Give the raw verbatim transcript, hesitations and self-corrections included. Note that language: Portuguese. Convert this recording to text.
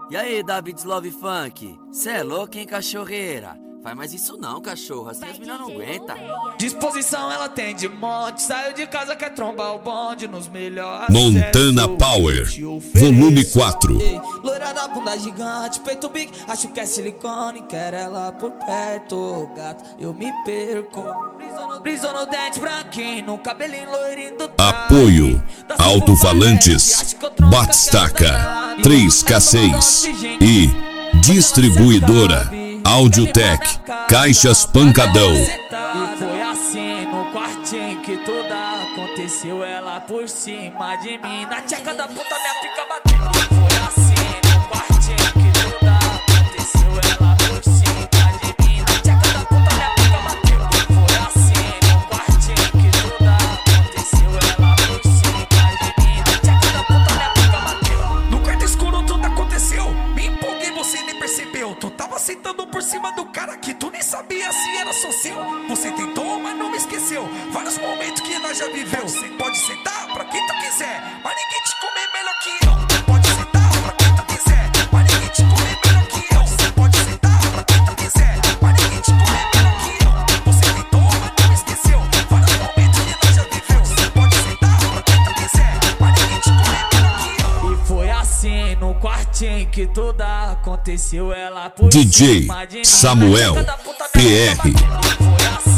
E aí, David's Love Funk? Cê é louco, hein, cachorreira? Faz mais isso não, cachorro, assim as meninas não aguentam. Disposição ela tem de monte, saiu de casa quer trombar o bonde nos melhores. Montana Power, volume quatro. Loira da bunda gigante, peito big, acho que é silicone, quero ela por perto, gato, eu me perco. Brisou no dente branquinho, no cabelinho loirinho do trás. Apoio, alto-falantes, Batistaca, três K seis e distribuidora Audiotech, Caixas Pancadão. E foi assim no quartinho que tudo aconteceu, ela por cima de mim, na tcheca da puta minha pica bateu. Foi assim no quartinho que tudo aconteceu, ela por cima de mim, na tcheca da puta minha pica bateu. Foi assim no quartinho que tudo aconteceu, ela por cima de mim, na tcheca da puta minha pica bateu. No quarto escuro tudo aconteceu, me empolguei, você nem percebeu. Tu tava sentando por cima do cara que tu nem sabia se era só seu. Você tentou, mas não me esqueceu. Vários momentos que nós já viveu. Cê pode sentar pra quem tu quiser, mas ninguém te comer melhor que eu. Pode sentar pra quem tu quiser, mas ninguém te comer melhor que eu. Cê pode sentar pra quem tu quiser, mas ninguém te comer melhor que eu. Você tentou, mas não me esqueceu. Vários momentos que nós já viveu. Cê pode sentar pra quem tu quiser, mas ninguém te comer melhor que eu. E foi assim no quartinho que tudo aconteceu, ela por D J cima de mim, Samuel na tcheca da puta P minha R. pica bateu. Foi assim